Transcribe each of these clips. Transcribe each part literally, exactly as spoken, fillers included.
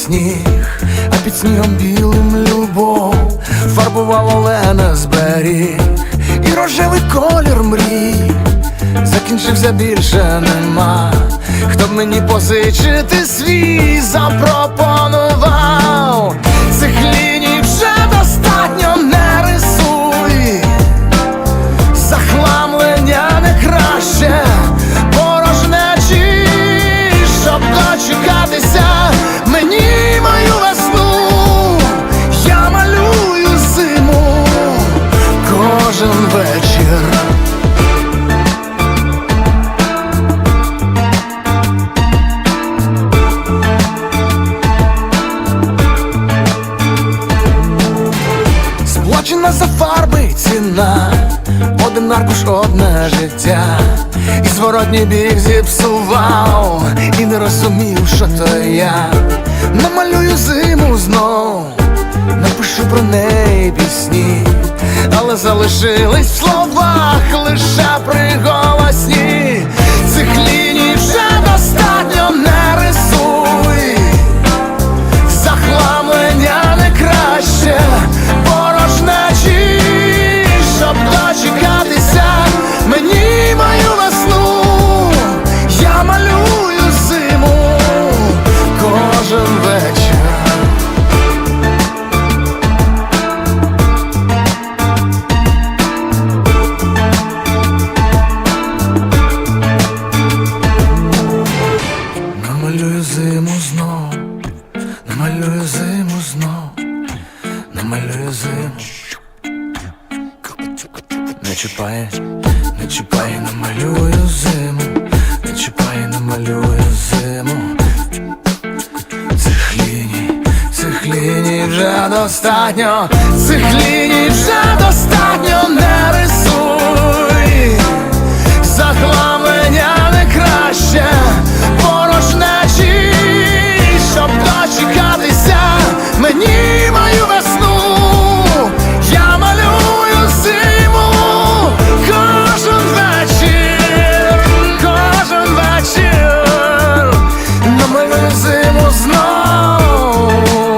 сніг, а під снігом білим любов фарбував Олена зберіг, і рожевий колір мрій закінчився, більше нема. Хто б мені позичити свій запропонував? Цих ліній вже достатньо, не рисуй, захламлення не краще порожнечі, щоб дочекатися мені мою весну. Я малюю зиму кожен вечір. Сплачена за фарби ціна, один аркуш, одне життя, і зворотній бік зіпсував, і не розумів, що то я. Намалюю зиму знов, напишу про неї пісні, але залишились в словах лише приголосні. Цих ліній вже достатньо, не рисуй, захламлення не краще порожнечі, щоб дочекатися мені мою весну. Я малюю зиму кожен вечір. Намалюю зиму знов, намалюю зиму знов, намалюю зиму. Не чіпай, не чіпай, намалюю зиму, не чіпай, намалюю зиму. Цих ліній, цих ліній вже достатньо, цих ліній вже достатньо, не рисуй, захламлення не краще порожнечі, щоб дочекатися мені мою весну. Я малюю зиму кожен вечір, кожен вечір, намалюю зиму знов.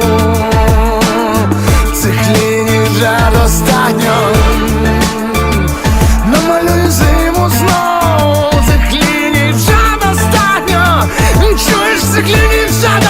Цих ліній вже достатньо, намалюю зиму знов. Цих ліній вже достатньо, чуєш, цих ліній вже достатньо.